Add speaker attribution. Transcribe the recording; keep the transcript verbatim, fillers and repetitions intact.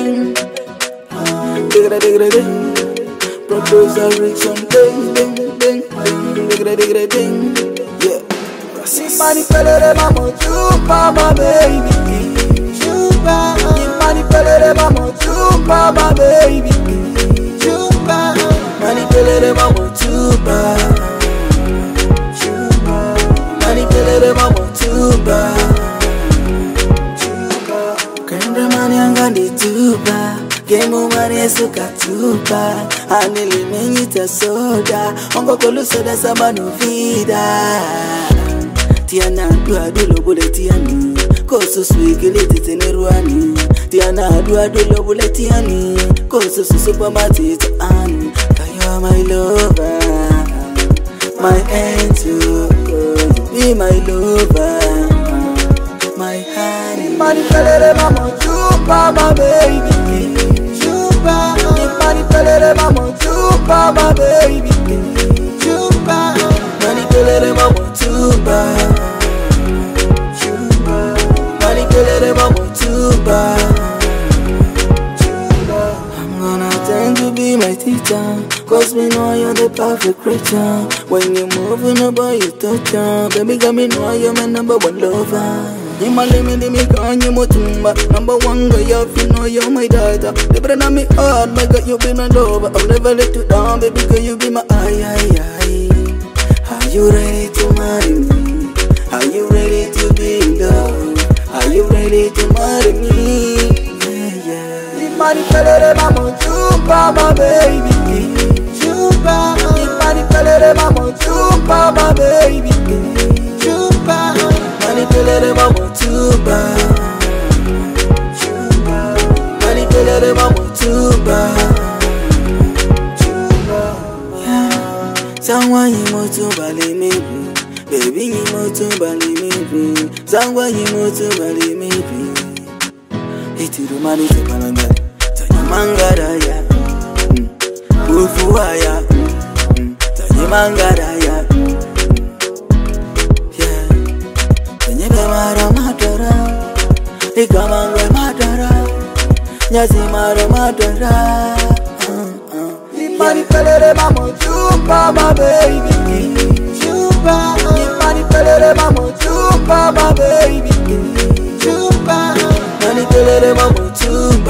Speaker 1: ding. Diggity diggity ding. Producer Rickson ding ding ding ding. Diggity diggity ding. Yeah. Money pelere mama chupa my baby. Chupa. Money pelere mama chupa my baby. Chupa. Money pelere mama chupa. Chupa. Money pelere mama chupa. Chupa. Kende mani angani chupa. Gemu mani suka chupa. Anili menyita soda. Ongo kolu soda samanu vida. Tiana dua dulo bule tiani koso swigili titeneruani. Tiana dua dulo bule tiani koso supermarket ani. Kayo my lover, my angel, be my lover, my honey. Money pelere mama chupa my baby. Chupa. Money pelere mama chupa my baby. Chupa. Money pelere mama chupa. I'm gonna tend to be my teacher, cause me know you're the perfect creature. When you move in a boy you touch her. Baby got me know you're my number one lover. You my limit, me can you mutumba. Number one girl, you know you're my daughter. The bread on me heart, my God, you be my lover. I'll never let you down, baby girl, you be my eye, eye, eye. Are you ready to marry me? Are you ready to be in love? Are you ready to marry me? Yeah, yeah. Money pelere mama chupa my baby. Chupa. Money pelere mama chupa my baby. Chupa. Money pelere mama chupa. Chupa. Money pelere mama chupa. Chupa. Yeah. Someone you want to believe me. Baby, you want to believe me. Someone you want to believe me. It's the money to Palanga. Tanya Mangara ya. Ufuwa ya. Tanya Mangara ya. Yeah. Tanya Gamara Matara. Ikamangwe Matara. Nyazi Mara Matara. Money pelere mama chupa my baby. Chupa. Money pelere mama chupa my baby. Chupa. Money pelere mama chupa.